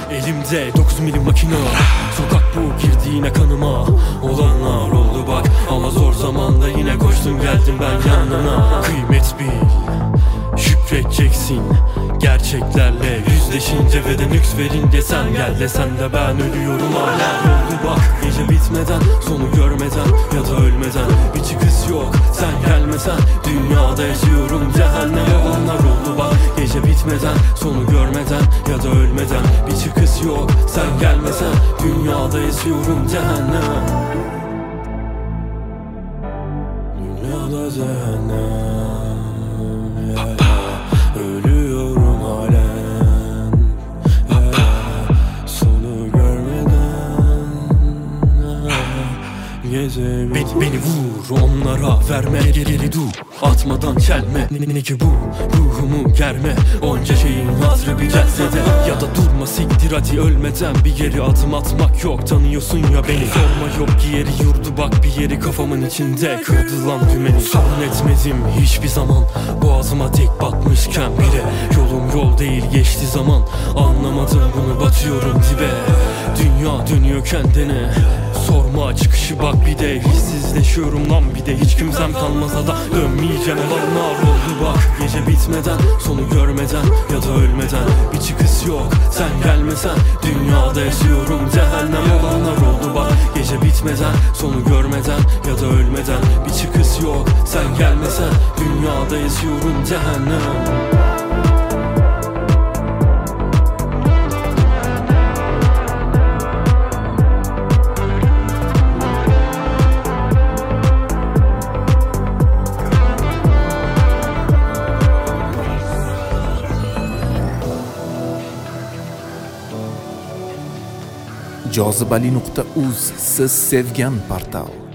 Elimde 9 milim makina. Sokak bu girdiğine kanıma. Olanlar oldu bak, ama zor zamanda yine koştum geldim ben yanına. Kıymet bil, şükredeceksin. Gerçeklerle yüzleşince ve de nüks verince sen gel desen de ben ölüyorum hala. Oldu bak gece bitmeden, sonu görmeden ya da ölmeden bir çıkış yok sen gelmesen. Dünyada yaşıyorum cehennem. Olanlar oldu bak gece bitmeden, sonu görmeden ya da ölmeden bir çıkış yok sen gelmesen. Dünyada yaşıyorum cehennem. Dünyada cehennem. Ölüyorum halen, sonu görmeden. Beni vur, onlara verme, geri dur. Atmadan çelme, ne ki bu? Ruhumu germe, onca şeyin hatırı bir celsede. Ya da durma siktir hadi ölmeden, bir geri adım atmak yok. Tanıyorsun ya beni, sorma yok ki yeri yurdu bak bir yeri kafamın içinde. Kırdı lan dümeni, sorun etmedim hiçbir zaman. Boğazıma tek batmışken bile yolum yol değil geçti zaman. Anlamadım bunu, batıyorum dibe. Dünya dönüyor kendine, sorma çıkışı bak bir de. Hissizleşiyorum lan bir de, hiç kimsem kalmasa da dönmeyeceğim. Olanlar oldu bak gece bitmeden, sonu görmeden ya da ölmeden bir çıkış yok sen gelmesen. Dünyada yaşıyorum cehennem. Olanlar oldu bak gece bitmeden, sonu görmeden ya da ölmeden bir çıkış yok sen gelmesen. Dünyada yaşıyorum cehennem. Jozibali.uz, siz sevgan portal.